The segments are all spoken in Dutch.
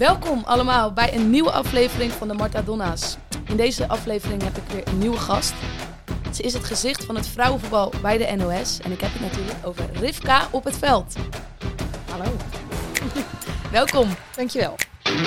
Welkom allemaal bij een nieuwe aflevering van de Marta Donna's. In deze aflevering heb ik weer een nieuwe gast. Ze is het gezicht van het vrouwenvoetbal bij de NOS. En ik heb het natuurlijk over Rivka op het veld. Hallo. Welkom. Dankjewel.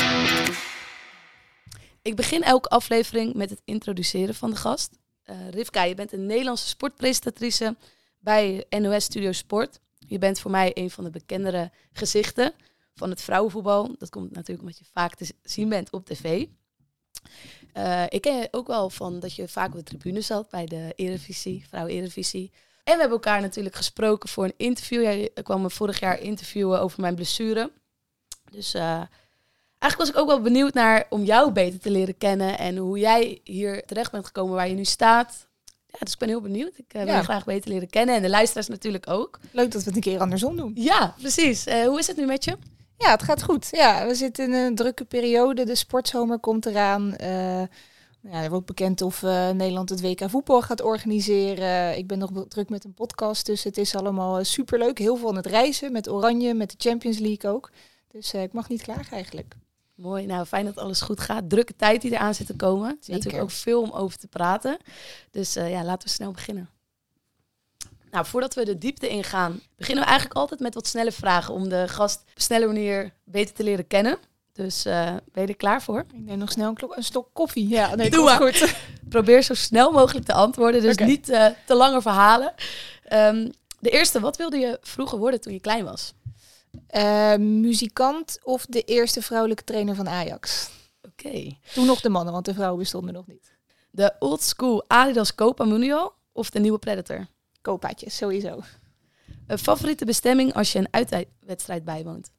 Ik begin elke aflevering met het introduceren van de gast. Rivka, je bent een Nederlandse sportpresentatrice bij NOS Studio Sport. Je bent voor mij een van de bekendere gezichten van het vrouwenvoetbal. Dat komt natuurlijk omdat je vaak te zien bent op tv. Ik ken je ook wel van dat je vaak op de tribune zat bij de Eredivisie, Vrouwen-Eredivisie. En we hebben elkaar natuurlijk gesproken voor een interview. Jij kwam me vorig jaar interviewen over mijn blessure. Dus eigenlijk was ik ook wel benieuwd naar om jou beter te leren kennen en hoe jij hier terecht bent gekomen waar je nu staat. Ja, dus ik ben heel benieuwd. Ik wil je graag beter leren kennen en de luisteraars natuurlijk ook. Leuk dat we het een keer andersom doen. Ja, precies. Hoe is het nu met je? Ja, het gaat goed. Ja, we zitten in een drukke periode. De sportzomer komt eraan. Er wordt bekend of Nederland het WK voetbal gaat organiseren. Ik ben nog druk met een podcast, dus het is allemaal superleuk. Heel veel aan het reizen met Oranje, met de Champions League ook. Dus ik mag niet klagen eigenlijk. Mooi, nou fijn dat alles goed gaat. Drukke tijd die eraan zit te komen. Het is natuurlijk ook veel om over te praten. Dus laten we snel beginnen. Nou, voordat we de diepte ingaan, beginnen we eigenlijk altijd met wat snelle vragen om de gast op een snelle manier beter te leren kennen. Dus ben je er klaar voor? Ik neem nog snel een stok koffie. Ja, nee, doe maar. Goed. Probeer zo snel mogelijk te antwoorden, dus niet te lange verhalen. De eerste, wat wilde je vroeger worden toen je klein was? Muzikant of de eerste vrouwelijke trainer van Ajax. Oké. Toen nog de mannen, want de vrouwen bestonden nog niet. De old school Adidas Copa Mundial of de nieuwe Predator? Copaatjes, sowieso. Een favoriete bestemming als je een uitwedstrijd bijwoont?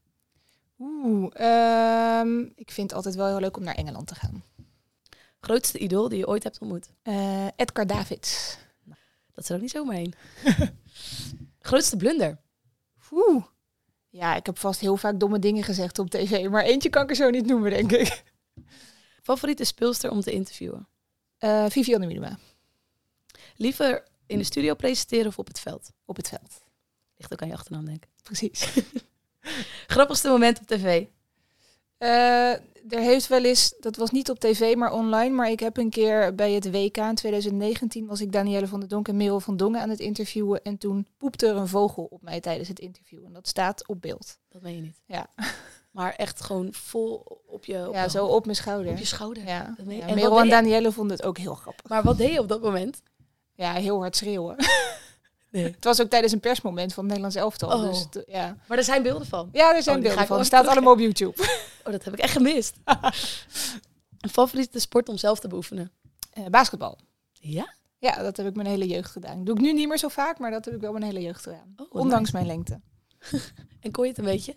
Ik vind het altijd wel heel leuk om naar Engeland te gaan. Grootste idool die je ooit hebt ontmoet? Edgar Davids. Dat is er ook niet zomaar heen. Grootste blunder? Ja, ik heb vast heel vaak domme dingen gezegd op tv, maar eentje kan ik er zo niet noemen, denk ik. Favoriete speelster om te interviewen? Vivianne Miedema. Liever in de studio presenteren of op het veld? Op het veld. Ligt ook aan je achternaam, denk ik. Precies. Grappigste moment op tv? Er heeft wel eens, dat was niet op tv, maar online, maar ik heb een keer bij het WK in 2019 was ik Danielle van der Donk en Merel van Dongen aan het interviewen en toen poepte er een vogel op mij tijdens het interview en dat staat op beeld. Dat meen je niet? Ja. Maar echt gewoon vol op je... Zo op mijn schouder. Op je schouder? Ja. Dat meen je. En Merel en Danielle vonden het ook heel grappig. Maar wat deed je op dat moment? Ja, heel hard schreeuwen. Nee. Het was ook tijdens een persmoment van het Nederlands elftal. Oh. Dus Maar er zijn beelden van? Ja, er zijn beelden van. Het staat allemaal op YouTube. Oh, dat heb ik echt gemist. Een favoriete sport om zelf te beoefenen? Basketbal. Ja? Ja, dat heb ik mijn hele jeugd gedaan. Dat doe ik nu niet meer zo vaak, maar dat heb ik wel mijn hele jeugd gedaan. Ondanks mijn lengte. En kon je het een beetje?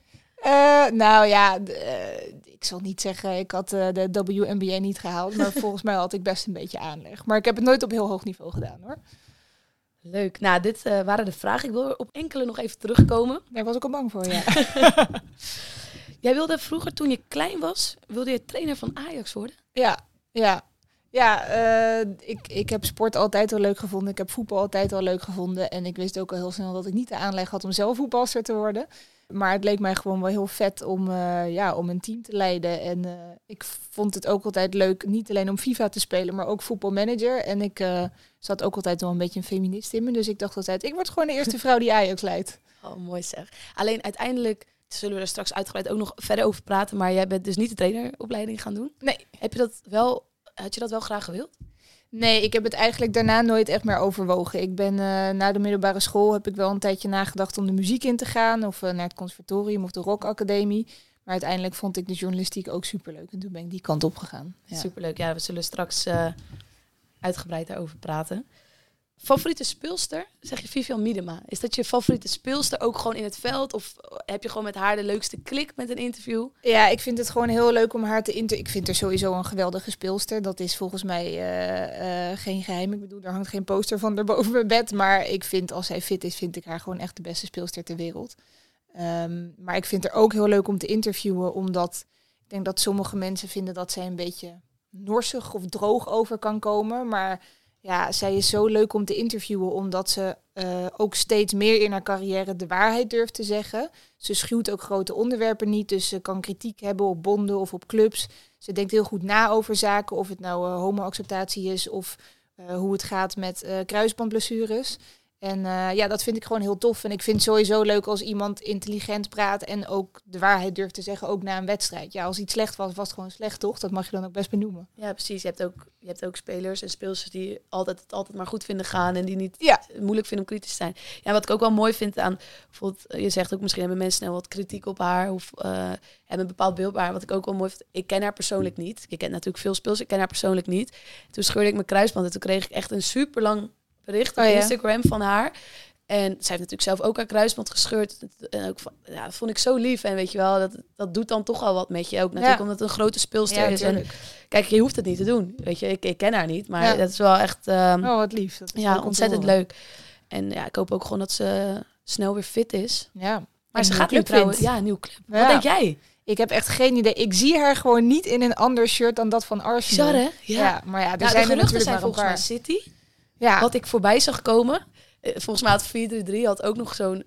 Ik zal niet zeggen, ik had de WNBA niet gehaald, maar volgens mij had ik best een beetje aanleg. Maar ik heb het nooit op heel hoog niveau gedaan, hoor. Leuk. Nou, dit waren de vragen. Ik wil er op enkele nog even terugkomen. Daar was ik al bang voor, ja. Jij wilde vroeger, toen je klein was, wilde je trainer van Ajax worden? Ik heb sport altijd al leuk gevonden. Ik heb voetbal altijd al leuk gevonden. En ik wist ook al heel snel dat ik niet de aanleg had om zelf voetbalster te worden. Maar het leek mij gewoon wel heel vet om een team te leiden. En ik vond het ook altijd leuk, niet alleen om FIFA te spelen, maar ook voetbalmanager. En ik zat ook altijd wel een beetje een feminist in me. Dus ik dacht altijd, ik word gewoon de eerste vrouw die Ajax leidt. Oh, mooi zeg. Alleen uiteindelijk zullen we er straks uitgebreid ook nog verder over praten. Maar jij bent dus niet de traineropleiding gaan doen? Nee. Had je dat wel graag gewild? Nee, ik heb het eigenlijk daarna nooit echt meer overwogen. Ik ben na de middelbare school heb ik wel een tijdje nagedacht om de muziek in te gaan. Of naar het conservatorium of de rockacademie. Maar uiteindelijk vond ik de journalistiek ook superleuk. En toen ben ik die kant op gegaan. Ja. Superleuk. Ja, we zullen straks uitgebreid daarover praten. Favoriete speelster? Zeg je Vivianne Miedema. Is dat je favoriete speelster ook gewoon in het veld? Of heb je gewoon met haar de leukste klik met een interview? Ja, ik vind het gewoon heel leuk om haar te Ik vind er sowieso een geweldige speelster. Dat is volgens mij geen geheim. Ik bedoel, er hangt geen poster van haar boven mijn bed. Maar ik vind, als zij fit is, vind ik haar gewoon echt de beste speelster ter wereld. Maar ik vind het ook heel leuk om te interviewen. Omdat ik denk dat sommige mensen vinden dat zij een beetje norsig of droog over kan komen. Maar Ja, zij is zo leuk om te interviewen, omdat ze ook steeds meer in haar carrière de waarheid durft te zeggen. Ze schuwt ook grote onderwerpen niet, dus ze kan kritiek hebben op bonden of op clubs. Ze denkt heel goed na over zaken, of het nou homo-acceptatie is of hoe het gaat met kruisbandblessures. En dat vind ik gewoon heel tof. En ik vind het sowieso leuk als iemand intelligent praat en ook de waarheid durft te zeggen, ook na een wedstrijd. Ja, als iets slecht was, was het gewoon slecht, toch? Dat mag je dan ook best benoemen. Ja, precies. Je hebt ook spelers en speelsters die het altijd maar goed vinden gaan en die niet moeilijk vinden om kritisch te zijn. Ja, wat ik ook wel mooi vind aan, bijvoorbeeld, je zegt ook misschien hebben mensen snel wat kritiek op haar of hebben een bepaald beeld bij haar. Wat ik ook wel mooi vind, ik ken haar persoonlijk niet. Ik ken natuurlijk veel speels, ik ken haar persoonlijk niet. Toen scheurde ik mijn kruisband en toen kreeg ik echt een super lang bericht op Instagram van haar. En zij heeft natuurlijk zelf ook haar kruisband gescheurd. En ook dat vond ik zo lief. En weet je wel, dat doet dan toch al wat met je. Ook natuurlijk omdat het een grote speelster is. En kijk, je hoeft het niet te doen. Weet je, ik ken haar niet. Maar dat is wel echt... wat lief. Dat is ontzettend leuk. En ja, ik hoop ook gewoon dat ze snel weer fit is. Ja. Maar ze gaat nu trouwens... Ja, een nieuwe club. Ja. Wat denk jij? Ik heb echt geen idee. Ik zie haar gewoon niet in een ander shirt dan dat van Arsenal. Bizar, hè? Ja, maar ja, er zijn er natuurlijk maar volgens mij City. Ja. Wat ik voorbij zag komen. Volgens mij had 433 had ook nog zo'n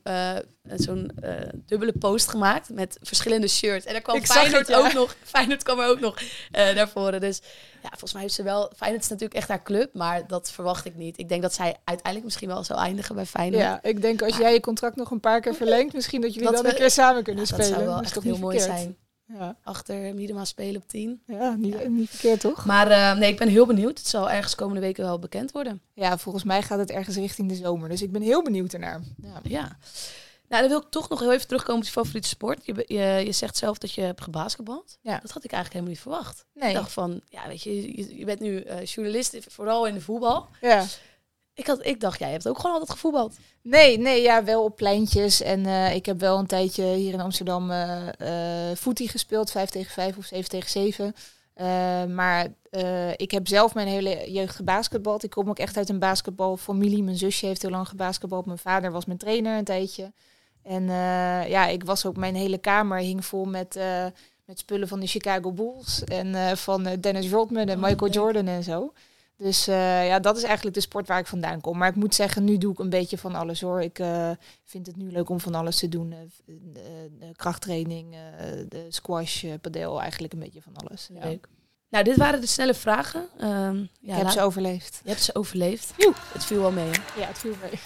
dubbele post gemaakt met verschillende shirts. En daar kwam Feyenoord kwam er ook nog naar voren. Dus ja, volgens mij heeft ze wel... Feyenoord is natuurlijk echt haar club, maar dat verwacht ik niet. Ik denk dat zij uiteindelijk misschien wel zal eindigen bij Feyenoord. Ja, ik denk als jij je contract nog een paar keer verlengt, misschien dat jullie dan een keer samen kunnen spelen. Dat zou wel dat echt toch heel mooi zijn. Ja. Achter Miedema spelen op 10. Ja, niet verkeerd toch? Maar ik ben heel benieuwd. Het zal ergens komende weken wel bekend worden. Ja, volgens mij gaat het ergens richting de zomer. Dus ik ben heel benieuwd ernaar. Ja. Nou, dan wil ik toch nog heel even terugkomen op je favoriete sport. Je zegt zelf dat je hebt gebasketbald. Ja. Dat had ik eigenlijk helemaal niet verwacht. Nee. Ik dacht van, ja, weet je bent nu journalist, vooral in de voetbal. Ja. Ik dacht, jij hebt ook gewoon altijd gevoetbald. Nee, ja, wel op pleintjes. En ik heb wel een tijdje hier in Amsterdam voetie gespeeld, 5 tegen 5 of 7 tegen 7. Maar ik heb zelf mijn hele jeugd gebasketbald. Ik kom ook echt uit een basketbalfamilie. Mijn zusje heeft heel lang gebasketbald. Mijn vader was mijn trainer een tijdje. En ik was ook, mijn hele kamer hing vol met spullen van de Chicago Bulls. En van Dennis Rodman en Michael Jordan en zo. Dus dat is eigenlijk de sport waar ik vandaan kom. Maar ik moet zeggen, nu doe ik een beetje van alles hoor. Ik vind het nu leuk om van alles te doen. Krachttraining, de squash, padel, eigenlijk een beetje van alles. Ja. Leuk. Nou, dit waren de snelle vragen. Ik heb ze overleefd. Je hebt ze overleefd. Joe. Het viel wel mee, hè? Ja, het viel mee.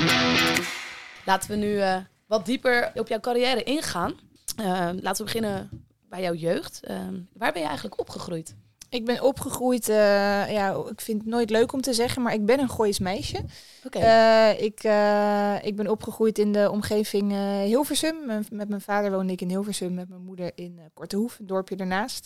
Laten we nu wat dieper op jouw carrière ingaan. Laten we beginnen bij jouw jeugd. Waar ben je eigenlijk opgegroeid? Ik ben opgegroeid, ik vind het nooit leuk om te zeggen, maar ik ben een Goois meisje. Okay. Ik ben opgegroeid in de omgeving Hilversum. Met mijn vader woonde ik in Hilversum, met mijn moeder in Kortehoef, een dorpje ernaast.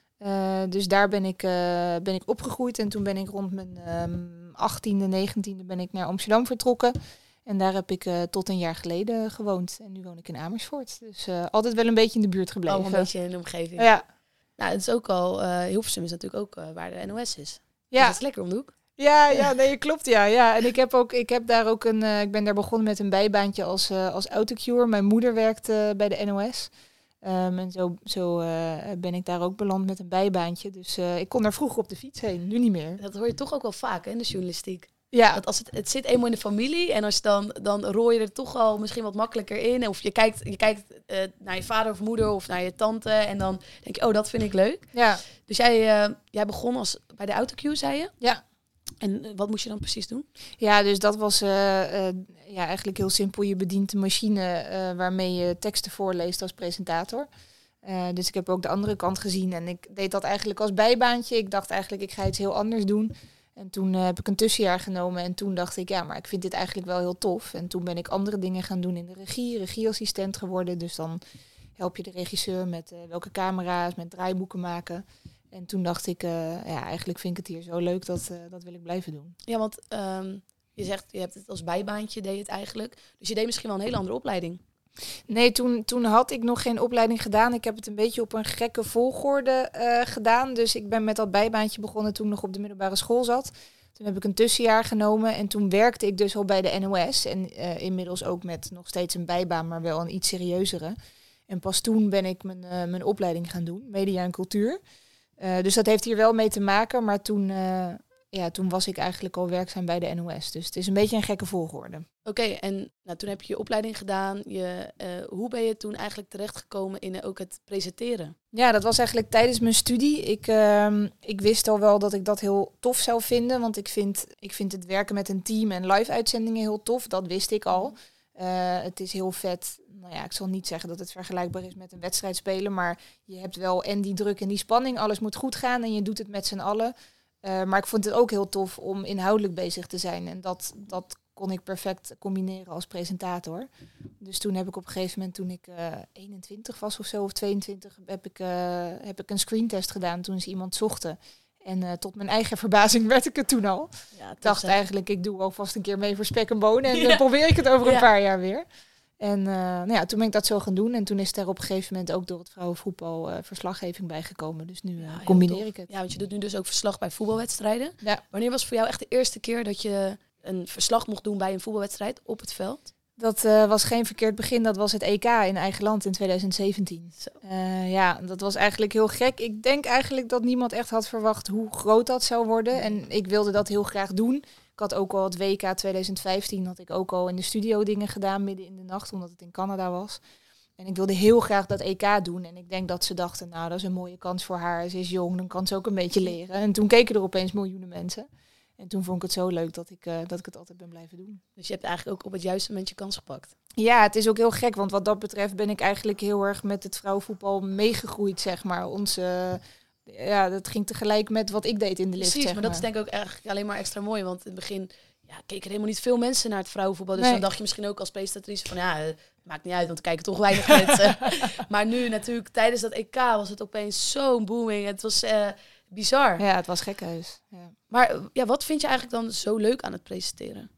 Dus daar ben ik opgegroeid en toen ben ik rond mijn 18e, 19e ben ik naar Amsterdam vertrokken. En daar heb ik tot een jaar geleden gewoond. En nu woon ik in Amersfoort. Dus altijd wel een beetje in de buurt gebleven. Een beetje in de omgeving. Ja. Nou, het is ook al... Hilversum is natuurlijk ook waar de NOS is. Ja. Dus dat is lekker om de hoek. Ja, nee, klopt, ja. En ik heb daar ook ik ben daar begonnen met een bijbaantje als autocure. Mijn moeder werkte bij de NOS. En zo ben ik daar ook beland met een bijbaantje. Dus ik kon daar vroeger op de fiets heen, nu niet meer. Dat hoor je toch ook wel vaak, hè, in de journalistiek. Ja. Dat als het zit eenmaal in de familie en als dan rooi je er toch al misschien wat makkelijker in. Of je kijkt naar je vader of moeder of naar je tante en dan denk je, oh, dat vind ik leuk. Ja. Dus jij begon bij de autocue, zei je? Ja. En wat moest je dan precies doen? Ja, dus dat was eigenlijk heel simpel. Je bedient de machine waarmee je teksten voorleest als presentator. Dus ik heb ook de andere kant gezien en ik deed dat eigenlijk als bijbaantje. Ik dacht eigenlijk, ik ga iets heel anders doen. En toen heb ik een tussenjaar genomen en toen dacht ik, ja, maar ik vind dit eigenlijk wel heel tof. En toen ben ik andere dingen gaan doen in de regieassistent geworden. Dus dan help je de regisseur met welke camera's, met draaiboeken maken. En toen dacht ik, eigenlijk vind ik het hier zo leuk, dat wil ik blijven doen. Ja, want je zegt, je hebt het als bijbaantje, deed je het eigenlijk. Dus je deed misschien wel een hele andere opleiding. Nee, toen had ik nog geen opleiding gedaan. Ik heb het een beetje op een gekke volgorde gedaan. Dus ik ben met dat bijbaantje begonnen toen ik nog op de middelbare school zat. Toen heb ik een tussenjaar genomen en toen werkte ik dus al bij de NOS. En inmiddels ook met nog steeds een bijbaan, maar wel een iets serieuzere. En pas toen ben ik mijn opleiding gaan doen, media en cultuur. Dus dat heeft hier wel mee te maken. Maar toen toen was ik eigenlijk al werkzaam bij de NOS. Dus het is een beetje een gekke volgorde. Oké, en toen heb je je opleiding gedaan. Hoe ben je toen eigenlijk terechtgekomen in ook het presenteren? Ja, dat was eigenlijk tijdens mijn studie. Ik wist al wel dat ik dat heel tof zou vinden. Want ik vind het werken met een team en live uitzendingen heel tof. Dat wist ik al. Het is heel vet. Nou ja, ik zal niet zeggen dat het vergelijkbaar is met een wedstrijd spelen. Maar je hebt wel en die druk en die spanning. Alles moet goed gaan en je doet het met z'n allen. Maar ik vond het ook heel tof om inhoudelijk bezig te zijn. En dat kon ik perfect combineren als presentator. Dus toen heb ik op een gegeven moment, toen ik 21 was of zo, of 22, heb ik een screentest gedaan toen ze iemand zochten. En tot mijn eigen verbazing werd ik het toen al. Ja, ik dacht eigenlijk, ik doe alvast een keer mee voor spek en bonen. En dan probeer ik het over een paar jaar weer. En toen ben ik dat zo gaan doen. En toen is er op een gegeven moment ook door het vrouwenvoetbal verslaggeving bijgekomen. Dus nu combineer ik het. Ja, want je doet nu dus ook verslag bij voetbalwedstrijden. Ja. Wanneer was voor jou echt de eerste keer dat je een verslag mocht doen bij een voetbalwedstrijd op het veld? Dat was geen verkeerd begin. Dat was het EK in eigen land in 2017. Dat was eigenlijk heel gek. Ik denk eigenlijk dat niemand echt had verwacht hoe groot dat zou worden. En ik wilde dat heel graag doen. Ik had ook al het WK 2015, had ik ook al in de studio dingen gedaan midden in de nacht, omdat het in Canada was. En ik wilde heel graag dat EK doen. En ik denk dat ze dachten, nou, dat is een mooie kans voor haar. Ze is jong, dan kan ze ook een beetje leren. En toen keken er opeens miljoenen mensen. En toen vond ik het zo leuk dat ik het altijd ben blijven doen. Dus je hebt eigenlijk ook op het juiste moment je kans gepakt. Ja, het is ook heel gek, want wat dat betreft ben ik eigenlijk heel erg met het vrouwenvoetbal meegegroeid, zeg maar. Dat ging tegelijk met wat ik deed in de lift. Precies, zeg maar dat is denk ik ook eigenlijk alleen maar extra mooi. Want in het begin keken er helemaal niet veel mensen naar het vrouwenvoetbal. Dus dan dacht je misschien ook als presentatrice van maakt niet uit, want er kijken toch weinig mensen. Maar nu natuurlijk, tijdens dat EK was het opeens zo'n booming. Het was bizar. Ja, het was gekhuis. Ja. Maar wat vind je eigenlijk dan zo leuk aan het presenteren?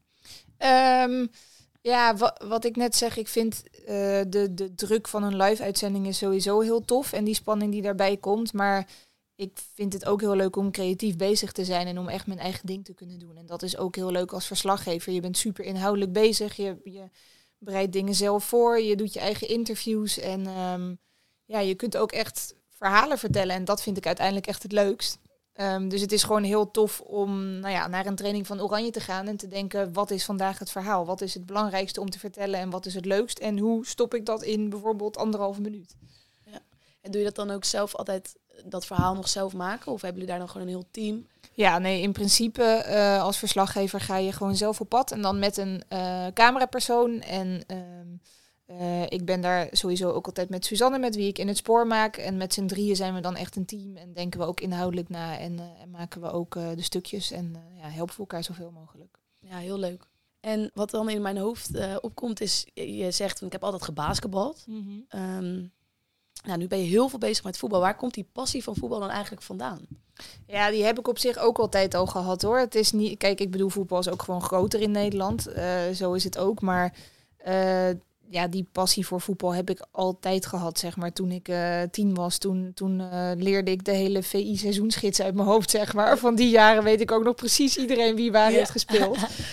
Wat ik net zeg, ik vind de druk van een live-uitzending is sowieso heel tof. En die spanning die daarbij komt. Maar ik vind het ook heel leuk om creatief bezig te zijn en om echt mijn eigen ding te kunnen doen. En dat is ook heel leuk als verslaggever. Je bent super inhoudelijk bezig. Je bereidt dingen zelf voor. Je doet je eigen interviews. En je kunt ook echt verhalen vertellen. En dat vind ik uiteindelijk echt het leukst. Dus het is gewoon heel tof om naar een training van Oranje te gaan en te denken, wat is vandaag het verhaal? Wat is het belangrijkste om te vertellen en wat is het leukst? En hoe stop ik dat in bijvoorbeeld 1,5 minuut? Ja. En doe je dat dan ook zelf altijd, dat verhaal nog zelf maken? Of hebben jullie daar dan gewoon een heel team? Ja, nee, in principe als verslaggever ga je gewoon zelf op pad. En dan met een camerapersoon. En ik ben daar sowieso ook altijd met Suzanne, met wie ik In het Spoor maak. En met z'n drieën zijn we dan echt een team. En denken we ook inhoudelijk na. En maken we ook de stukjes. En helpen we elkaar zoveel mogelijk. Ja, heel leuk. En wat dan in mijn hoofd opkomt is, je zegt, ik heb altijd gebasketbald. Mm-hmm. Nu ben je heel veel bezig met voetbal. Waar komt die passie van voetbal dan eigenlijk vandaan? Ja, die heb ik op zich ook altijd al gehad, hoor. Het is niet, kijk, ik bedoel, voetbal is ook gewoon groter in Nederland. Zo is het ook. Maar die passie voor voetbal heb ik altijd gehad, zeg maar. Toen ik 10 was, toen leerde ik de hele VI-seizoensgids uit mijn hoofd, zeg maar. Van die jaren weet ik ook nog precies iedereen wie waar heeft gespeeld.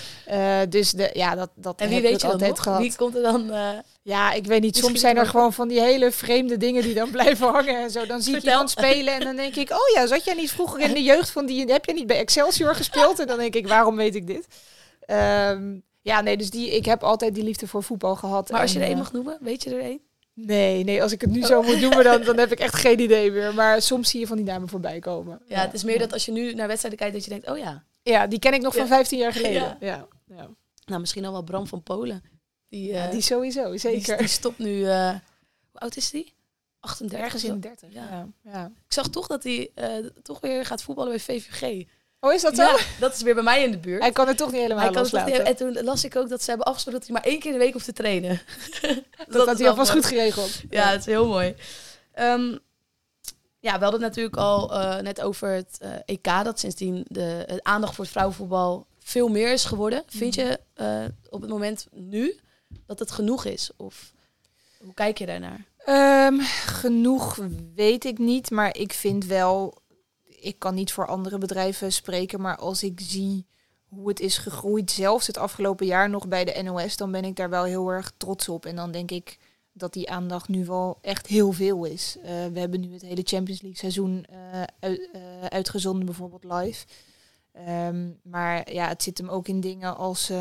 Dat en wie heb weet ik je altijd nog? gehad. Wie komt er dan? Ja, ik weet niet. Soms zijn er gewoon van die hele vreemde dingen die dan blijven hangen en zo. Dan zie ik iemand spelen en dan denk ik, oh ja, zat jij niet vroeger in de jeugd van die? Heb jij niet bij Excelsior gespeeld? En dan denk ik, waarom weet ik dit? Dus ik heb altijd die liefde voor voetbal gehad. Maar als je er één mag noemen, weet je er één? Nee, als ik het nu zo moet noemen, dan heb ik echt geen idee meer. Maar soms zie je van die namen voorbij komen. Ja, het is meer dat als je nu naar wedstrijden kijkt, dat je denkt, oh ja. Ja, die ken ik nog van 15 jaar geleden. Ja. Nou, misschien al wel Bram van Polen. Die sowieso, zeker. Die stopt nu, hoe oud is die? 38. Ergens in de 30. Ja. Ik zag toch dat hij toch weer gaat voetballen bij VVG. Oh, is dat zo? Ja, dat is weer bij mij in de buurt. Hij kan het toch niet helemaal loslaten. En toen las ik ook dat ze hebben afgesproken dat hij maar 1 keer in de week hoeft te trainen. dat had hij alvast goed geregeld. Ja, het is heel mooi. We hadden het natuurlijk al net over het EK, dat sindsdien de aandacht voor het vrouwenvoetbal veel meer is geworden. Vind je op het moment nu dat het genoeg is? Of hoe kijk je daarnaar? Genoeg weet ik niet, maar ik vind wel, ik kan niet voor andere bedrijven spreken, maar als ik zie hoe het is gegroeid, zelfs het afgelopen jaar nog bij de NOS, dan ben ik daar wel heel erg trots op. En dan denk ik dat die aandacht nu wel echt heel veel is. We hebben nu het hele Champions League seizoen uitgezonden, bijvoorbeeld live. Maar ja, het zit hem ook in dingen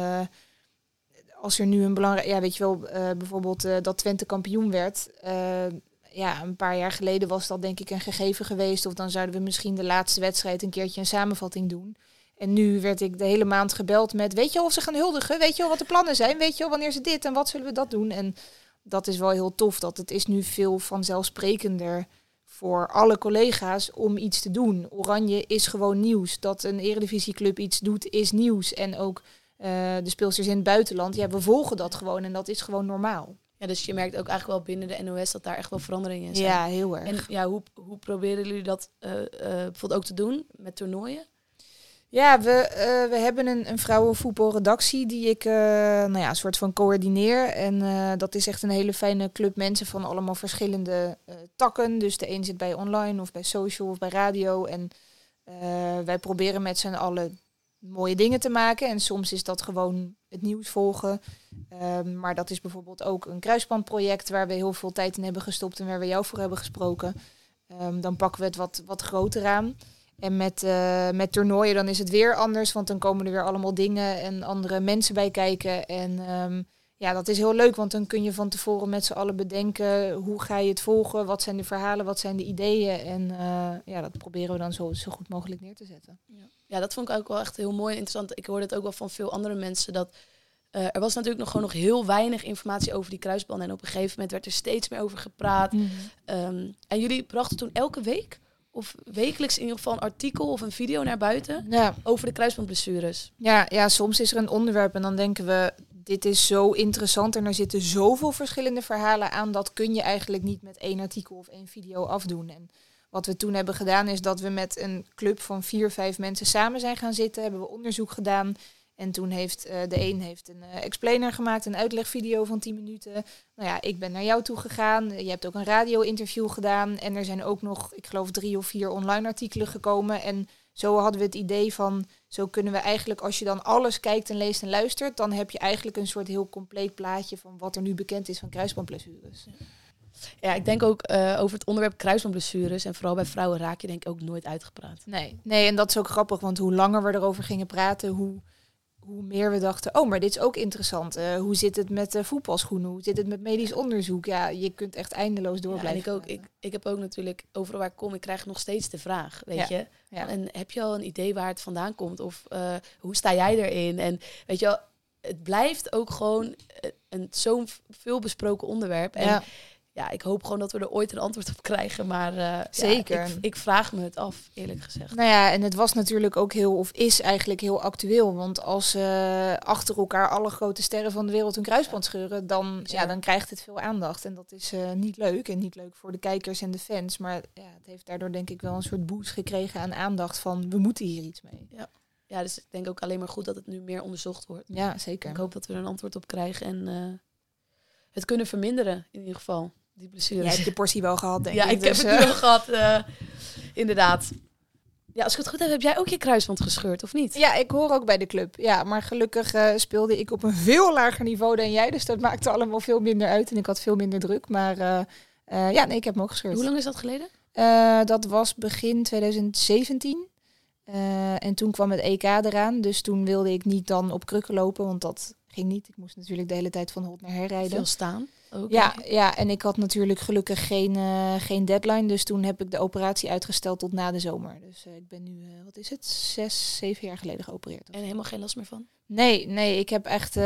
als er nu een belangrijk... Ja, weet je wel, bijvoorbeeld dat Twente kampioen werd. Een paar jaar geleden was dat denk ik een gegeven geweest. Of dan zouden we misschien de laatste wedstrijd een keertje een samenvatting doen. En nu werd ik de hele maand gebeld met... Weet je of ze gaan huldigen? Weet je wel wat de plannen zijn? Weet je wel wanneer ze dit en wat zullen we dat doen? En dat is wel heel tof. Dat het is nu veel vanzelfsprekender voor alle collega's om iets te doen. Oranje is gewoon nieuws. Dat een eredivisieclub iets doet is nieuws. En ook de speelsters in het buitenland. Ja, we volgen dat gewoon en dat is gewoon normaal. Ja, dus je merkt ook eigenlijk wel binnen de NOS dat daar echt wel veranderingen in zijn. Ja, heel erg. En ja, hoe proberen jullie dat bijvoorbeeld ook te doen met toernooien? Ja, we hebben een vrouwenvoetbalredactie die ik een soort van coördineer. En dat is echt een hele fijne club mensen van allemaal verschillende takken. Dus de een zit bij online of bij social of bij radio. En wij proberen met z'n allen mooie dingen te maken. En soms is dat gewoon het nieuws volgen. Maar dat is bijvoorbeeld ook een kruisbandproject waar we heel veel tijd in hebben gestopt en waar we jou voor hebben gesproken. Dan pakken we het wat groter aan. En met toernooien dan is het weer anders, want dan komen er weer allemaal dingen en andere mensen bij kijken. En dat is heel leuk, want dan kun je van tevoren met z'n allen bedenken hoe ga je het volgen, wat zijn de verhalen, wat zijn de ideeën. En dat proberen we dan zo goed mogelijk neer te zetten. Ja, dat vond ik ook wel echt heel mooi en interessant. Ik hoorde het ook wel van veel andere mensen dat er was natuurlijk nog heel weinig informatie over die kruisbanden. En op een gegeven moment werd er steeds meer over gepraat. En jullie brachten toen elke week of wekelijks in ieder geval een artikel of een video naar buiten over de kruisbandblessures. Ja, soms is er een onderwerp en dan denken we, dit is zo interessant en er zitten zoveel verschillende verhalen aan. Dat kun je eigenlijk niet met 1 artikel of 1 video afdoen. En wat we toen hebben gedaan is dat we met een club van 4-5 mensen samen zijn gaan zitten. Hebben we onderzoek gedaan. En toen heeft de een een explainer gemaakt, een uitlegvideo van 10 minuten. Nou ja, ik ben naar jou toe gegaan. Je hebt ook een radio-interview gedaan. En er zijn ook nog, ik geloof 3 of 4 online artikelen gekomen. En zo hadden we het idee van, zo kunnen we eigenlijk, als je dan alles kijkt en leest en luistert, dan heb je eigenlijk een soort heel compleet plaatje van wat er nu bekend is van kruisbandblessures. Ja, ik denk ook over het onderwerp kruisbandblessures en vooral bij vrouwen raak je denk ik ook nooit uitgepraat. Nee, en dat is ook grappig, want hoe langer we erover gingen praten, hoe meer we dachten, oh, maar dit is ook interessant. Hoe zit het met voetbalschoenen? Hoe zit het met medisch onderzoek? Ja, je kunt echt eindeloos door blijven. En ik heb ook natuurlijk, overal waar ik kom, ik krijg nog steeds de vraag, weet je. Ja. En heb je al een idee waar het vandaan komt? Of hoe sta jij erin? En weet je wel, het blijft ook gewoon zo'n veel besproken onderwerp. En ik hoop gewoon dat we er ooit een antwoord op krijgen. Maar zeker. Ik vraag me het af, eerlijk gezegd. Nou ja, en het was natuurlijk ook is eigenlijk heel actueel. Want als achter elkaar alle grote sterren van de wereld hun kruisband scheuren, dan krijgt het veel aandacht. En dat is niet leuk. En niet leuk voor de kijkers en de fans. Maar het heeft daardoor denk ik wel een soort boost gekregen aan aandacht van, we moeten hier iets mee. Ja, dus ik denk ook alleen maar goed dat het nu meer onderzocht wordt. Ja, zeker. Ik hoop dat we er een antwoord op krijgen en het kunnen verminderen in ieder geval. Die blessures. Jij hebt je portie wel gehad, denk ik. Ja, ik heb het nu wel gehad, inderdaad. Ja, als ik het goed heb jij ook je kruisband gescheurd, of niet? Ja, ik hoor ook bij de club. Ja, maar gelukkig speelde ik op een veel lager niveau dan jij. Dus dat maakte allemaal veel minder uit en ik had veel minder druk. Maar ik heb hem ook gescheurd. Hoe lang is dat geleden? Dat was begin 2017. En toen kwam het EK eraan. Dus toen wilde ik niet dan op krukken lopen, want dat ging niet. Ik moest natuurlijk de hele tijd van hot naar herrijden. Veel staan ook. Ja, en ik had natuurlijk gelukkig geen deadline. Dus toen heb ik de operatie uitgesteld tot na de zomer. Dus ik ben nu, 6-7 jaar geleden geopereerd. En helemaal geen last meer van? Nee, ik heb echt...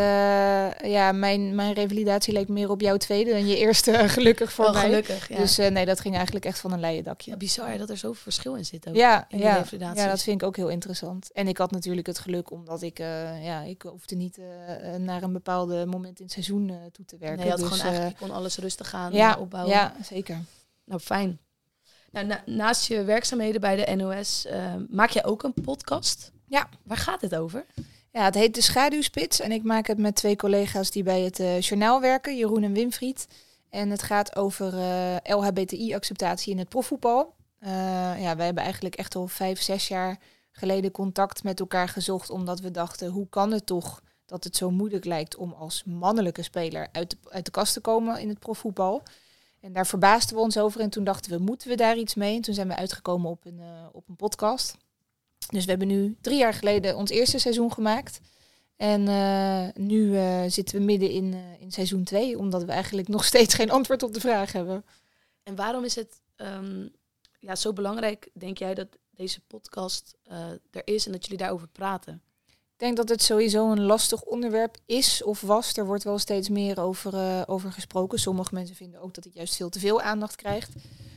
mijn revalidatie leek meer op jouw tweede dan je eerste, gelukkig voor mij. Gelukkig, ja. Dus dat ging eigenlijk echt van een leien dakje. Ja, bizar dat er zoveel verschil in zit ook. Ja, dat vind ik ook heel interessant. En ik had natuurlijk het geluk omdat ik hoefde niet naar een bepaalde moment in het seizoen toe te werken. Nee, je had dus, gewoon eigenlijk, je kon alles rustig gaan opbouwen. Ja, zeker. Nou, fijn. Nou, naast je werkzaamheden bij de NOS maak jij ook een podcast. Ja. Waar gaat het over? Ja, het heet De Schaduwspits en ik maak het met 2 collega's die bij het journaal werken, Jeroen en Winfried. En het gaat over LHBTI-acceptatie in het profvoetbal. Wij hebben eigenlijk echt al 5-6 jaar geleden contact met elkaar gezocht, omdat we dachten, hoe kan het toch dat het zo moeilijk lijkt om als mannelijke speler uit de kast te komen in het profvoetbal. En daar verbaasden we ons over en toen dachten we, moeten we daar iets mee? En toen zijn we uitgekomen op een podcast. Dus we hebben nu 3 jaar geleden ons eerste seizoen gemaakt. En nu zitten we midden in seizoen 2, omdat we eigenlijk nog steeds geen antwoord op de vraag hebben. En waarom is het zo belangrijk, denk jij, dat deze podcast er is en dat jullie daarover praten? Ik denk dat het sowieso een lastig onderwerp is of was. Er wordt wel steeds meer over gesproken. Sommige mensen vinden ook dat het juist veel te veel aandacht krijgt.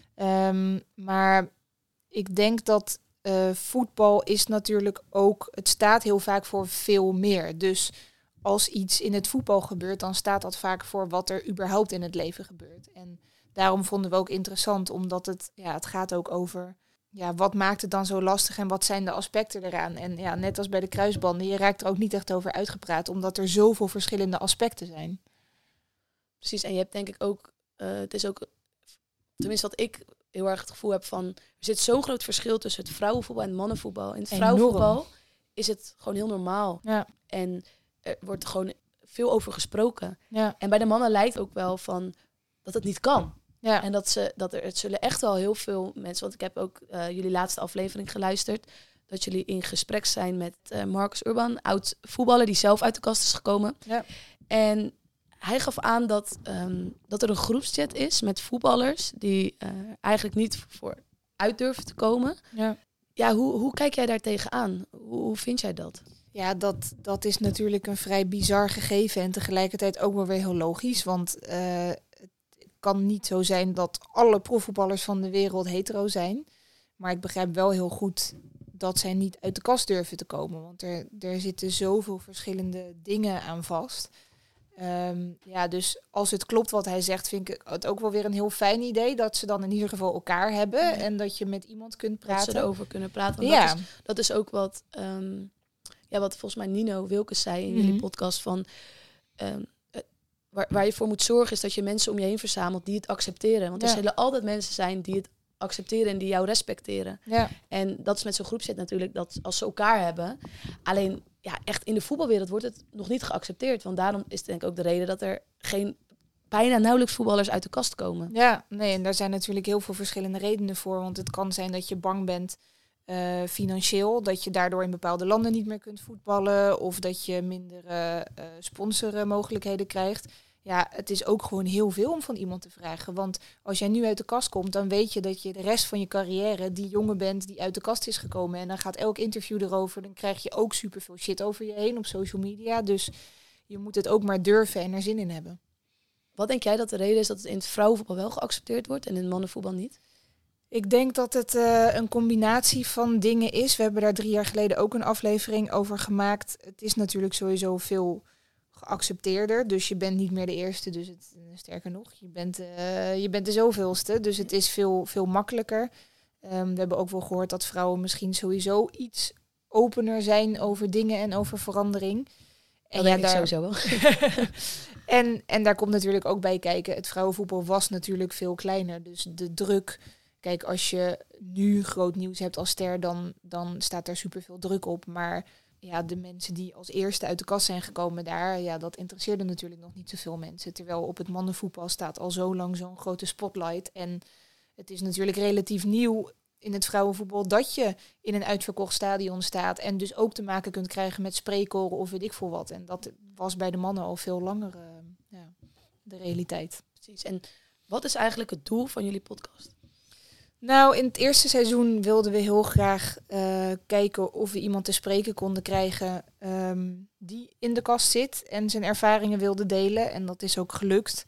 Maar ik denk dat voetbal is natuurlijk ook... Het staat heel vaak voor veel meer. Dus als iets in het voetbal gebeurt, dan staat dat vaak voor wat er überhaupt in het leven gebeurt. En daarom vonden we ook interessant, omdat het gaat ook over... Ja, wat maakt het dan zo lastig en wat zijn de aspecten eraan? En ja, net als bij de kruisbanden, je raakt er ook niet echt over uitgepraat, omdat er zoveel verschillende aspecten zijn. Precies, en je hebt denk ik ook, het is ook, tenminste wat ik heel erg het gevoel heb van, er zit zo'n groot verschil tussen het vrouwenvoetbal en het mannenvoetbal. In het vrouwenvoetbal is het gewoon heel normaal. Ja. En er wordt gewoon veel over gesproken. Ja. En bij de mannen lijkt ook wel van dat het niet kan. Ja. En het zullen echt wel heel veel mensen... Want ik heb ook jullie laatste aflevering geluisterd. Dat jullie in gesprek zijn met Marcus Urban, oud voetballer die zelf uit de kast is gekomen. Ja. En hij gaf aan dat er een groepschat is met voetballers die eigenlijk niet voor uit durven te komen. Ja, ja hoe kijk jij daar tegenaan? Hoe vind jij dat? Ja, dat is natuurlijk een vrij bizar gegeven en tegelijkertijd ook wel weer heel logisch. Want kan niet zo zijn dat alle profvoetballers van de wereld hetero zijn. Maar ik begrijp wel heel goed dat zij niet uit de kast durven te komen. Want er zitten zoveel verschillende dingen aan vast. Dus als het klopt wat hij zegt, vind ik het ook wel weer een heel fijn idee. Dat ze dan in ieder geval elkaar hebben. Ja. En dat je met iemand kunt praten. Dat ze erover kunnen praten. Ja. Dat is ook wat volgens mij Nino Wilkes zei in jullie podcast van... Waar je voor moet zorgen is dat je mensen om je heen verzamelt die het accepteren. Want er zullen altijd mensen zijn die het accepteren en die jou respecteren. Ja. En dat is met zo'n groepset natuurlijk, dat als ze elkaar hebben. Alleen, ja, echt in de voetbalwereld wordt het nog niet geaccepteerd. Want daarom is het denk ik ook de reden dat er bijna nauwelijks voetballers uit de kast komen. Ja, nee, en daar zijn natuurlijk heel veel verschillende redenen voor. Want het kan zijn dat je bang bent financieel, dat je daardoor in bepaalde landen niet meer kunt voetballen of dat je minder sponsormogelijkheden krijgt. Ja, het is ook gewoon heel veel om van iemand te vragen. Want als jij nu uit de kast komt, dan weet je dat je de rest van je carrière die jongen bent die uit de kast is gekomen. En dan gaat elk interview erover. Dan krijg je ook superveel shit over je heen op social media. Dus je moet het ook maar durven en er zin in hebben. Wat denk jij dat de reden is dat het in het vrouwenvoetbal wel geaccepteerd wordt en in het mannenvoetbal niet? Ik denk dat het een combinatie van dingen is. We hebben daar 3 jaar geleden ook een aflevering over gemaakt. Het is natuurlijk sowieso veel geaccepteerder. Dus je bent niet meer de eerste. Dus sterker nog, je bent de zoveelste. Dus het is veel, veel makkelijker. We hebben ook wel gehoord dat vrouwen misschien sowieso iets opener zijn over dingen en over verandering. En dat denk ik sowieso wel. en daar komt natuurlijk ook bij kijken. Het vrouwenvoetbal was natuurlijk veel kleiner. Dus de druk... Kijk, als je nu groot nieuws hebt als ster, dan staat er superveel druk op. Maar ja, de mensen die als eerste uit de kast zijn gekomen daar, ja, dat interesseerde natuurlijk nog niet zoveel mensen. Terwijl op het mannenvoetbal staat al zo lang zo'n grote spotlight. En het is natuurlijk relatief nieuw in het vrouwenvoetbal dat je in een uitverkocht stadion staat en dus ook te maken kunt krijgen met spreekkoren of weet ik veel wat. En dat was bij de mannen al veel langer de realiteit. Precies. En wat is eigenlijk het doel van jullie podcast? Nou, in het eerste seizoen wilden we heel graag kijken of we iemand te spreken konden krijgen die in de kast zit en zijn ervaringen wilde delen. En dat is ook gelukt.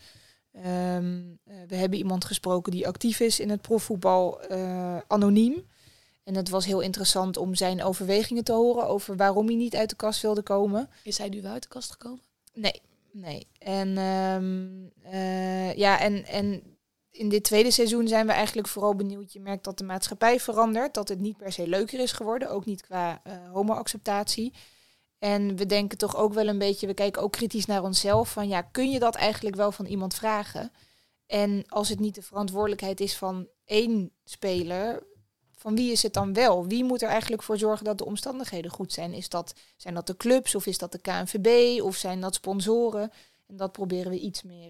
We hebben iemand gesproken die actief is in het profvoetbal, anoniem. En het was heel interessant om zijn overwegingen te horen over waarom hij niet uit de kast wilde komen. Is hij nu wel uit de kast gekomen? Nee. En in dit tweede seizoen zijn we eigenlijk vooral benieuwd. Je merkt dat de maatschappij verandert. Dat het niet per se leuker is geworden. Ook niet qua homo-acceptatie. En we denken toch ook wel een beetje... We kijken ook kritisch naar onszelf. Van ja, kun je dat eigenlijk wel van iemand vragen? En als het niet de verantwoordelijkheid is van één speler... Van wie is het dan wel? Wie moet er eigenlijk voor zorgen dat de omstandigheden goed zijn? Zijn dat de clubs of is dat de KNVB of zijn dat sponsoren? En dat proberen we iets meer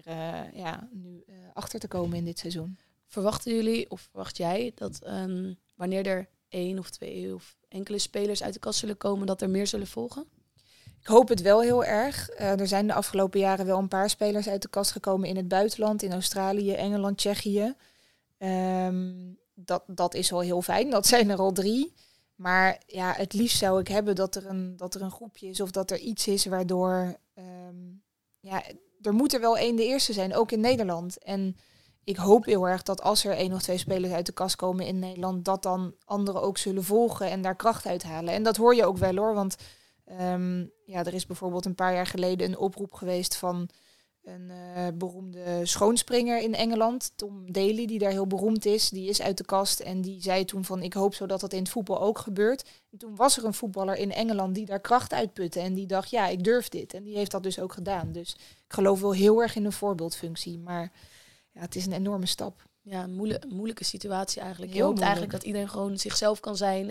achter te komen in dit seizoen. Verwachten jullie of verwacht jij dat wanneer er 1 of 2 of enkele spelers uit de kast zullen komen, dat er meer zullen volgen? Ik hoop het wel heel erg. Er zijn de afgelopen jaren wel een paar spelers uit de kast gekomen in het buitenland, in Australië, Engeland, Tsjechië. Dat is wel heel fijn. Dat zijn er al 3. Maar ja, het liefst zou ik hebben dat er een groepje is of dat er iets is waardoor... er moet er wel 1 de eerste zijn, ook in Nederland. En ik hoop heel erg dat als er 1 of 2 spelers uit de kast komen in Nederland, dat dan anderen ook zullen volgen en daar kracht uithalen. En dat hoor je ook wel hoor, want er is bijvoorbeeld een paar jaar geleden een oproep geweest van een beroemde schoonspringer in Engeland, Tom Daley, die daar heel beroemd is. Die is uit de kast en die zei toen van ik hoop zo dat in het voetbal ook gebeurt. En toen was er een voetballer in Engeland die daar kracht uitputte en die dacht ja, ik durf dit. En die heeft dat dus ook gedaan. Dus ik geloof wel heel erg in een voorbeeldfunctie, maar ja, het is een enorme stap. Ja, een moeilijke situatie eigenlijk. Je Heel hoopt moeilijk. eigenlijk dat iedereen gewoon zichzelf kan zijn.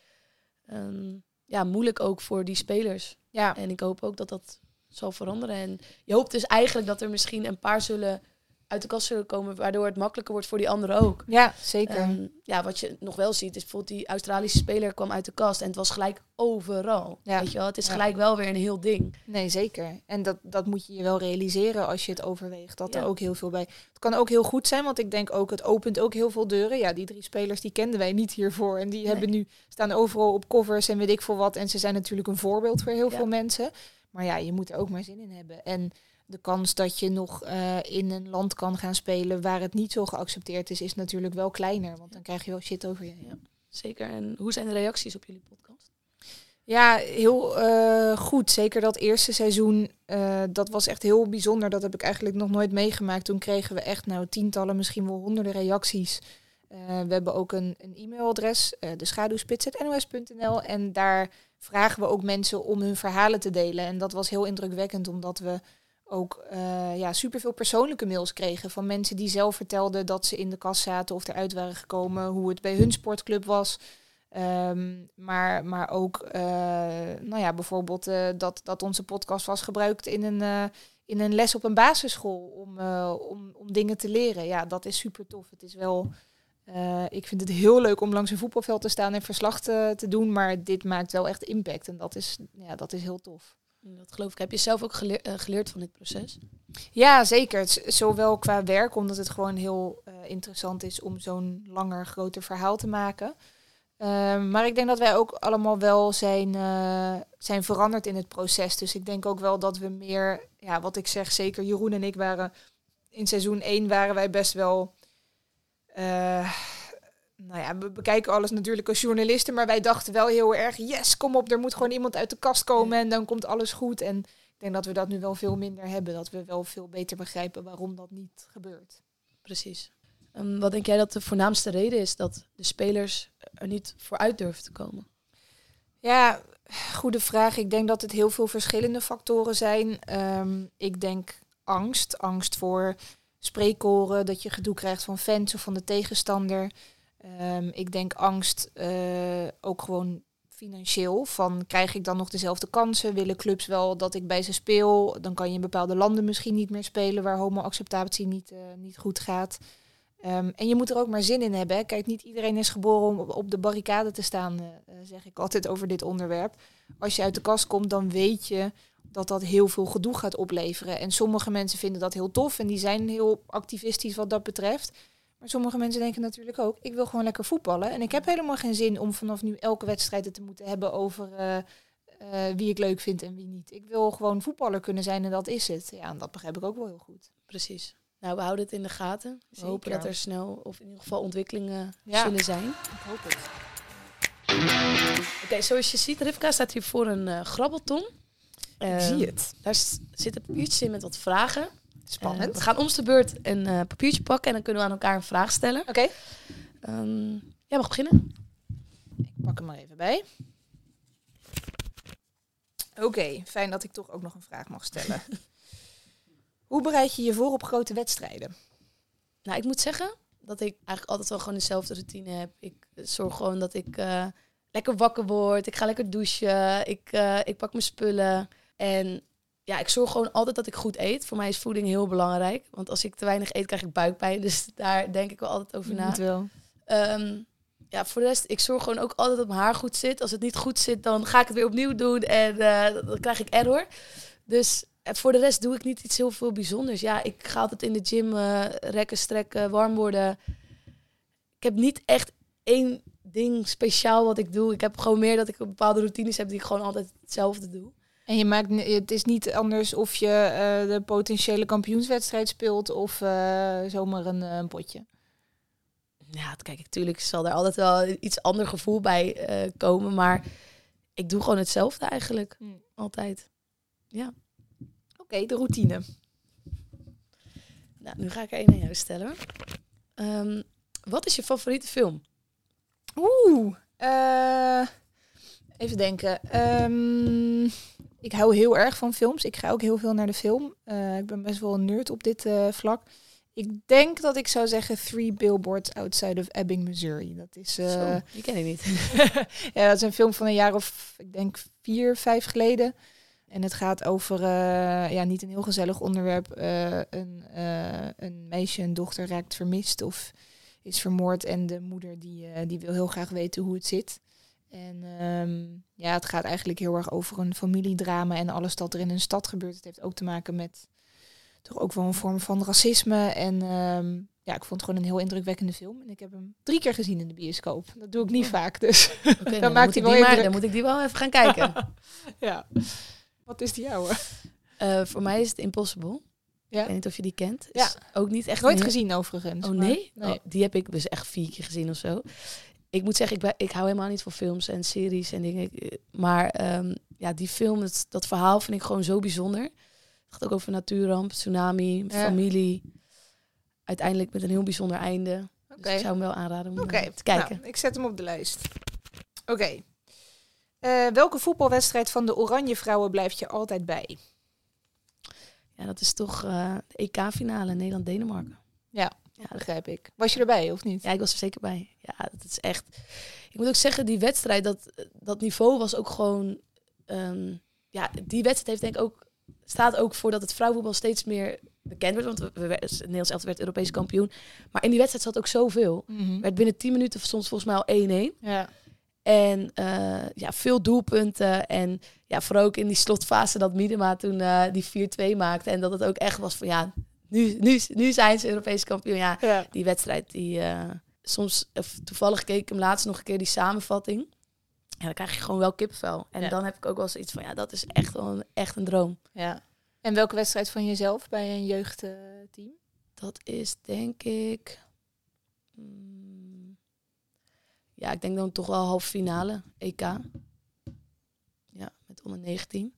En moeilijk ook voor die spelers. Ja. En ik hoop ook dat dat zal veranderen. En je hoopt dus eigenlijk dat er misschien een paar zullen uit de kast zullen komen, waardoor het makkelijker wordt voor die anderen ook. Ja, zeker. Wat je nog wel ziet, is bijvoorbeeld die Australische speler kwam uit de kast en het was gelijk overal. Ja. Weet je wel? Het is gelijk wel weer een heel ding. Nee, zeker. En dat moet je wel realiseren als je het overweegt. Dat er ook heel veel bij... Het kan ook heel goed zijn, want ik denk ook, het opent ook heel veel deuren. Ja, die 3 spelers, die kenden wij niet hiervoor. En die hebben nu, staan overal op covers en weet ik veel wat. En ze zijn natuurlijk een voorbeeld voor heel veel mensen. Maar ja, je moet er ook maar zin in hebben. En de kans dat je nog in een land kan gaan spelen waar het niet zo geaccepteerd is natuurlijk wel kleiner. Want dan krijg je wel shit over je heen. Ja, zeker. En hoe zijn de reacties op jullie podcast? Ja, heel goed. Zeker dat eerste seizoen, dat was echt heel bijzonder. Dat heb ik eigenlijk nog nooit meegemaakt. Toen kregen we echt tientallen, misschien wel honderden reacties. We hebben ook een e-mailadres, deschaduwspits@nos.nl. En daar vragen we ook mensen om hun verhalen te delen. En dat was heel indrukwekkend, omdat we ook superveel persoonlijke mails kregen van mensen die zelf vertelden dat ze in de kast zaten of eruit waren gekomen, hoe het bij hun sportclub was. Maar ook bijvoorbeeld dat onze podcast was gebruikt in een les op een basisschool om dingen te leren. Ja, dat is super tof. Het is wel... ik vind het heel leuk om langs een voetbalveld te staan en verslag te doen, maar dit maakt wel echt impact en dat is heel tof. Dat geloof ik. Heb je zelf ook geleerd van dit proces? Ja, zeker. Zowel qua werk, omdat het gewoon heel interessant is om zo'n langer, groter verhaal te maken. Maar ik denk dat wij ook allemaal wel zijn veranderd in het proces. Dus ik denk ook wel dat we meer, wat ik zeg, zeker Jeroen en ik waren in seizoen 1 waren wij best wel... we bekijken alles natuurlijk als journalisten, maar wij dachten wel heel erg, yes, kom op, er moet gewoon iemand uit de kast komen en dan komt alles goed. En ik denk dat we dat nu wel veel minder hebben, dat we wel veel beter begrijpen waarom dat niet gebeurt. Precies. Wat denk jij dat de voornaamste reden is dat de spelers er niet vooruit durven te komen? Ja, goede vraag. Ik denk dat het heel veel verschillende factoren zijn. Ik denk angst voor spreekkoren, dat je gedoe krijgt van fans of van de tegenstander. Ik denk angst ook gewoon financieel. Van krijg ik dan nog dezelfde kansen? Willen clubs wel dat ik bij ze speel? Dan kan je in bepaalde landen misschien niet meer spelen waar homo-acceptatie niet goed gaat. En je moet er ook maar zin in hebben. Hè. Kijk, niet iedereen is geboren om op de barricade te staan, zeg ik altijd over dit onderwerp. Als je uit de kast komt, dan weet je dat heel veel gedoe gaat opleveren. En sommige mensen vinden dat heel tof en die zijn heel activistisch wat dat betreft. Maar sommige mensen denken natuurlijk ook, ik wil gewoon lekker voetballen. En ik heb helemaal geen zin om vanaf nu elke wedstrijd het te moeten hebben over wie ik leuk vind en wie niet. Ik wil gewoon voetballer kunnen zijn en dat is het. Ja, en dat begrijp ik ook wel heel goed. Precies. Nou, we houden het in de gaten. We hopen dat er snel, of in ieder geval ontwikkelingen zullen zijn. Ik hoop het. Oké, zoals je ziet, Rivka staat hier voor een grabbelton. Ik zie het. Daar zitten papiertjes in met wat vragen. Spannend. We gaan om de beurt een papiertje pakken en dan kunnen we aan elkaar een vraag stellen. Oké. Jij mag beginnen. Ik pak hem maar even bij. Oké, fijn dat ik toch ook nog een vraag mag stellen. Hoe bereid je je voor op grote wedstrijden? Nou, ik moet zeggen dat ik eigenlijk altijd wel gewoon dezelfde routine heb. Ik zorg gewoon dat ik lekker wakker word. Ik ga lekker douchen. Ik pak mijn spullen. En ja, ik zorg gewoon altijd dat ik goed eet. Voor mij is voeding heel belangrijk. Want als ik te weinig eet, krijg ik buikpijn. Dus daar denk ik wel altijd over na. Moet wel. Ja, voor de rest, ik zorg gewoon ook altijd dat mijn haar goed zit. Als het niet goed zit, dan ga ik het weer opnieuw doen en dan krijg ik error. Dus voor de rest doe ik niet iets heel veel bijzonders. Ja, ik ga altijd in de gym rekken, strekken, warm worden. Ik heb niet echt één ding speciaal wat ik doe. Ik heb gewoon meer dat ik bepaalde routines heb die ik gewoon altijd hetzelfde doe. En het is niet anders of je de potentiële kampioenswedstrijd speelt of zomaar een potje. Ja, kijk, natuurlijk zal er altijd wel iets ander gevoel bij komen. Maar ik doe gewoon hetzelfde eigenlijk. Altijd. Ja. Oké, de routine. Nou, nu ga ik er één aan jou stellen. Wat is je favoriete film? Even denken. Ik hou heel erg van films. Ik ga ook heel veel naar de film. Ik ben best wel een nerd op dit vlak. Ik denk dat ik zou zeggen 3 Billboards Outside of Ebbing, Missouri. Dat is... Zo, die ken ik niet. Ja, dat is een film van een jaar of, ik denk 4, 5 geleden. En het gaat over, niet een heel gezellig onderwerp. Een meisje, een dochter raakt vermist of is vermoord. En de moeder die wil heel graag weten hoe het zit. En het gaat eigenlijk heel erg over een familiedrama en alles dat er in een stad gebeurt. Het heeft ook te maken met toch ook wel een vorm van racisme. En ik vond het gewoon een heel indrukwekkende film. En ik heb hem 3 keer gezien in de bioscoop. Dat doe ik niet vaak, dus Okay, dan maakt hij wel indruk. Dan moet ik die wel even gaan kijken. Ja. Wat is die jouwe? Voor mij is het Impossible. Ja. Ik weet niet of je die kent. Ja. Is ook niet echt Nooit gezien overigens. Oh nee? Nee. Oh, die heb ik dus echt 4 keer gezien of zo. Ik moet zeggen, ik hou helemaal niet van films en series en dingen. Maar die film, dat verhaal vind ik gewoon zo bijzonder. Het gaat ook over natuurramp, tsunami, familie. Uiteindelijk met een heel bijzonder einde. Okay. Dus ik zou hem wel aanraden om te kijken. Nou, ik zet hem op de lijst. Oké. Welke voetbalwedstrijd van de Oranje Vrouwen blijft je altijd bij? Ja, dat is toch de EK-finale Nederland-Denemarken. Ja, begrijp ik. Was je erbij of niet? Ja, ik was er zeker bij. Ja, dat is echt... Ik moet ook zeggen, die wedstrijd, dat niveau was ook gewoon... die wedstrijd heeft denk ik ook... staat ook voor dat het vrouwenvoetbal steeds meer bekend wordt. Want het Nederlands elftal werd Europees kampioen. Maar in die wedstrijd zat ook zoveel. Werd binnen 10 minuten soms volgens mij al 1-1. Ja. En veel doelpunten. En ja, vooral ook in die slotfase dat Miedema toen die 4-2 maakte. En dat het ook echt was van nu zijn ze Europees kampioen. Ja. Die wedstrijd, toevallig keek ik hem laatst nog een keer die samenvatting. Ja, dan krijg je gewoon wel kippenvel. En dan heb ik ook wel zoiets van, dat is echt wel echt een droom. Ja. En welke wedstrijd van jezelf bij een jeugdteam? Dat is denk ik... ik denk dan toch wel halve finale EK. Ja, met onder 19.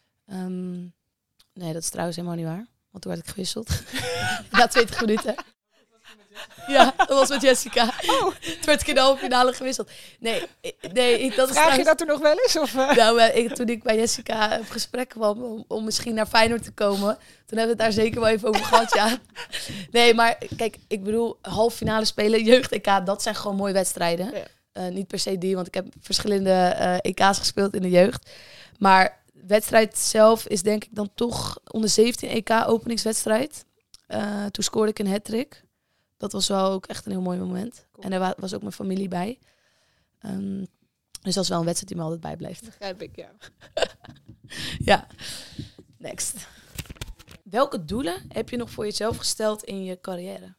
Nee, dat is trouwens helemaal niet waar. Want toen werd ik gewisseld. Na 20 minuten. Ja, dat was met Jessica. Toen werd ik in de halve finale gewisseld. Nee, dat is Vraag je dat er nog wel eens? Of? Nou, toen ik bij Jessica op gesprek kwam om misschien naar Feyenoord te komen, toen hebben we het daar zeker wel even over gehad, ja. Nee, maar kijk, ik bedoel, halve finale spelen, jeugd-EK, dat zijn gewoon mooie wedstrijden. Ja. Niet per se die, want ik heb verschillende EK's gespeeld in de jeugd. Maar wedstrijd zelf is denk ik dan toch onder 17 EK-openingswedstrijd. Toen scoorde ik een hat-trick. Dat was wel ook echt een heel mooi moment. Cool. En er was ook mijn familie bij. Dus dat is wel een wedstrijd die me altijd bijblijft. Begrijp ik, ja. Ja. Next. Welke doelen heb je nog voor jezelf gesteld in je carrière?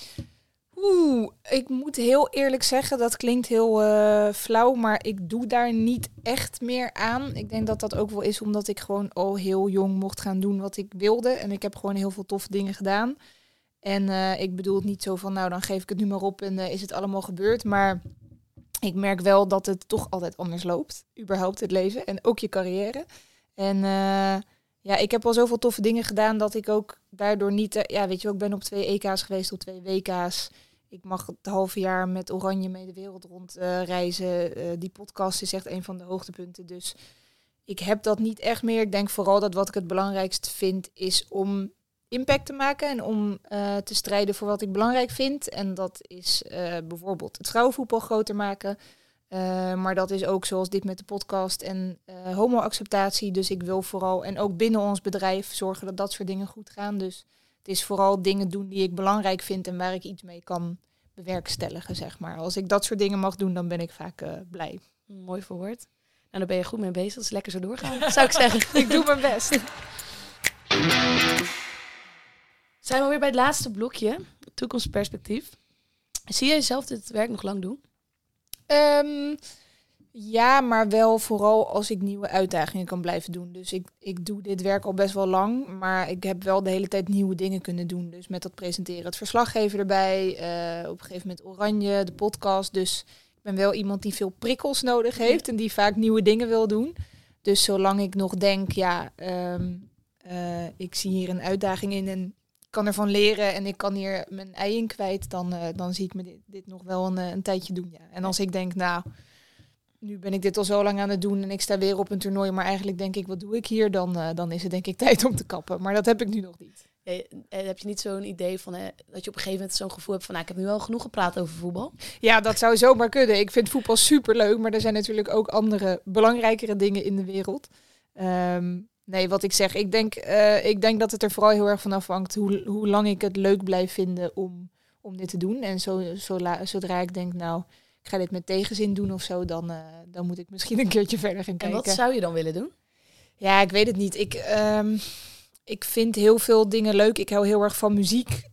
Ik moet heel eerlijk zeggen, dat klinkt heel flauw, maar ik doe daar niet echt meer aan. Ik denk dat dat ook wel is omdat ik gewoon al heel jong mocht gaan doen wat ik wilde. En ik heb gewoon heel veel toffe dingen gedaan. En ik bedoel het niet zo van, dan geef ik het nu maar op en is het allemaal gebeurd. Maar ik merk wel dat het toch altijd anders loopt. Überhaupt het leven en ook je carrière. En ik heb al zoveel toffe dingen gedaan dat ik ook daardoor niet... ik ben op 2 EK's geweest, op 2 WK's. Ik mag het halve jaar met Oranje mee de wereld rond reizen. Die podcast is echt een van de hoogtepunten. Dus ik heb dat niet echt meer. Ik denk vooral dat wat ik het belangrijkst vind is om impact te maken en om te strijden voor wat ik belangrijk vind. En dat is bijvoorbeeld het vrouwenvoetbal groter maken. Maar dat is ook zoals dit met de podcast en homo-acceptatie. Dus ik wil vooral, en ook binnen ons bedrijf, zorgen dat dat soort dingen goed gaan. Dus het is vooral dingen doen die ik belangrijk vind en waar ik iets mee kan bewerkstelligen, zeg maar. Als ik dat soort dingen mag doen, dan ben ik vaak blij. Mooi verwoord. Nou, daar ben je goed mee bezig. Dus lekker zo doorgaan, zou ik zeggen. Ik doe mijn best. Zijn we weer bij het laatste blokje. Toekomstperspectief. Zie je jezelf dit werk nog lang doen? Ja, maar wel vooral als ik nieuwe uitdagingen kan blijven doen. Dus ik doe dit werk al best wel lang, maar ik heb wel de hele tijd nieuwe dingen kunnen doen. Dus met dat presenteren, het verslaggever erbij, op een gegeven moment Oranje, de podcast. Dus ik ben wel iemand die veel prikkels nodig heeft en die vaak nieuwe dingen wil doen. Dus zolang ik nog denk, ik zie hier een uitdaging in en kan ervan leren en ik kan hier mijn ei in kwijt, dan zie ik me dit nog wel een tijdje doen. Ja. En als ik denk, nou, nu ben ik dit al zo lang aan het doen en ik sta weer op een toernooi, maar eigenlijk denk ik, wat doe ik hier? Dan is het denk ik tijd om te kappen. Maar dat heb ik nu nog niet. Ja, heb je niet zo'n idee van dat je op een gegeven moment zo'n gevoel hebt van, ik heb nu wel genoeg gepraat over voetbal? Ja, dat zou zomaar kunnen. Ik vind voetbal superleuk, maar er zijn natuurlijk ook andere belangrijkere dingen in de wereld. Nee, wat ik zeg, ik denk dat het er vooral heel erg van afhangt hoe lang ik het leuk blijf vinden om dit te doen. En zodra ik denk, nou, ik ga dit met tegenzin doen of zo, dan moet ik misschien een keertje verder gaan kijken. En wat zou je dan willen doen? Ja, ik weet het niet. Ik vind heel veel dingen leuk. Ik hou heel erg van muziek.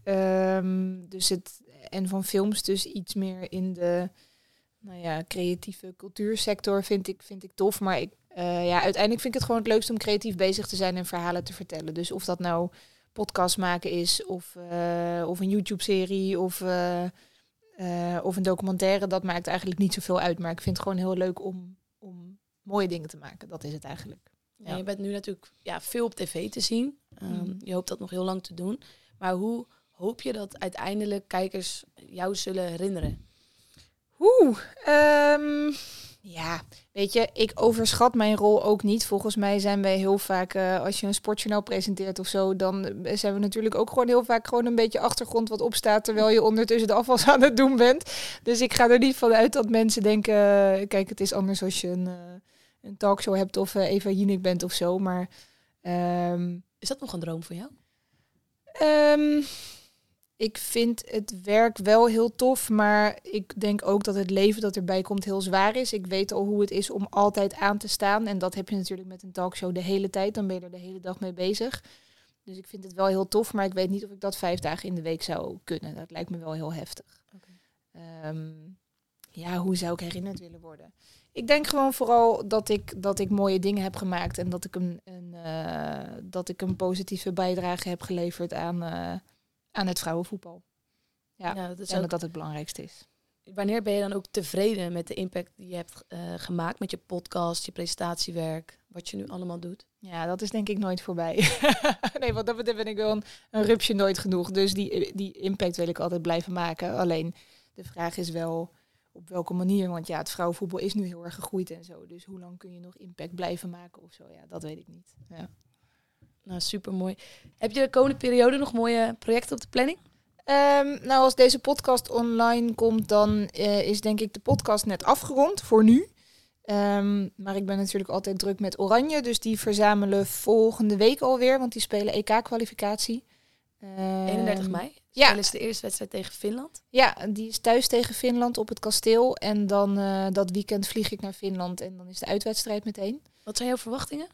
En van films, dus iets meer in de creatieve cultuursector vind ik tof. Maar uiteindelijk vind ik het gewoon het leukst om creatief bezig te zijn en verhalen te vertellen. Dus of dat nou podcast maken is, of een YouTube-serie, of een documentaire, dat maakt eigenlijk niet zoveel uit. Maar ik vind het gewoon heel leuk om mooie dingen te maken. Dat is het eigenlijk. Ja. Je bent nu natuurlijk veel op tv te zien. Je hoopt dat nog heel lang te doen. Maar hoe hoop je dat uiteindelijk kijkers jou zullen herinneren? Weet je, ik overschat mijn rol ook niet. Volgens mij zijn wij heel vaak, als je een sportjournaal presenteert of zo, dan zijn we natuurlijk ook gewoon heel vaak gewoon een beetje achtergrond wat opstaat, terwijl je ondertussen de afwas aan het doen bent. Dus ik ga er niet van uit dat mensen denken, kijk, het is anders als je een talkshow hebt of Eva Jinek bent of zo. Maar is dat nog een droom voor jou? Ik vind het werk wel heel tof, maar ik denk ook dat het leven dat erbij komt heel zwaar is. Ik weet al hoe het is om altijd aan te staan. En dat heb je natuurlijk met een talkshow de hele tijd. Dan ben je er de hele dag mee bezig. Dus ik vind het wel heel tof, maar ik weet niet of ik dat 5 dagen in de week zou kunnen. Dat lijkt me wel heel heftig. Okay. Hoe zou ik herinnerd willen worden? Ik denk gewoon vooral dat ik mooie dingen heb gemaakt en dat ik een positieve bijdrage heb geleverd aan het vrouwenvoetbal. Dat is dat het belangrijkste is. Wanneer ben je dan ook tevreden met de impact die je hebt gemaakt met je podcast, je presentatiewerk, wat je nu allemaal doet? Ja, dat is denk ik nooit voorbij. Nee, wat dat betreft ben ik wel een rupsje nooit genoeg. Dus die impact wil ik altijd blijven maken. Alleen de vraag is wel op welke manier. Want het vrouwenvoetbal is nu heel erg gegroeid en zo. Dus hoe lang kun je nog impact blijven maken of zo? Ja, dat weet ik niet. Ja. Nou, supermooi. Heb je de komende periode nog mooie projecten op de planning? Als deze podcast online komt, dan is denk ik de podcast net afgerond voor nu. Maar ik ben natuurlijk altijd druk met Oranje. Dus die verzamelen volgende week alweer, want die spelen EK-kwalificatie. 31 mei? Spelen ze de eerste wedstrijd tegen Finland? Ja, die is thuis tegen Finland op het kasteel. En dan dat weekend vlieg ik naar Finland en dan is de uitwedstrijd meteen. Wat zijn jouw verwachtingen?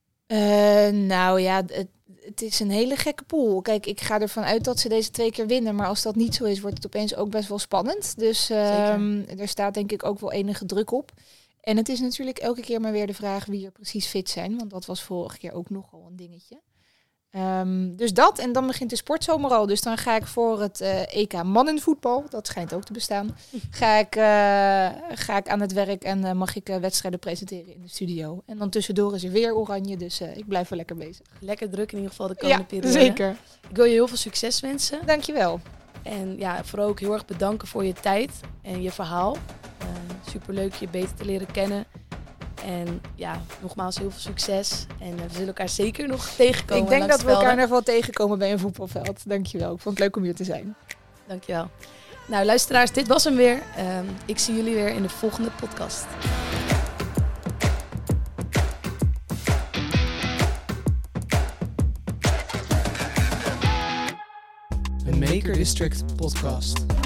Het is een hele gekke pool. Kijk, ik ga ervan uit dat ze deze 2 keer winnen. Maar als dat niet zo is, wordt het opeens ook best wel spannend. Dus er staat denk ik ook wel enige druk op. En het is natuurlijk elke keer maar weer de vraag wie er precies fit zijn. Want dat was vorige keer ook nogal een dingetje. Dus dat, en dan begint de sportzomer al. Dus dan ga ik voor het EK mannenvoetbal, dat schijnt ook te bestaan, ga ik aan het werk en mag ik wedstrijden presenteren in de studio. En dan tussendoor is er weer Oranje, dus ik blijf wel lekker bezig. Lekker druk in ieder geval de komende periode. Zeker. Ik wil je heel veel succes wensen. Dankjewel. En vooral ook heel erg bedanken voor je tijd en je verhaal. Superleuk je beter te leren kennen. En nogmaals heel veel succes. En we zullen elkaar zeker nog tegenkomen. Ik denk dat we elkaar nog wel tegenkomen bij een voetbalveld. Dankjewel. Ik vond het leuk om hier te zijn. Dankjewel. Nou, luisteraars, dit was hem weer. Ik zie jullie weer in de volgende podcast. Een Maker District podcast.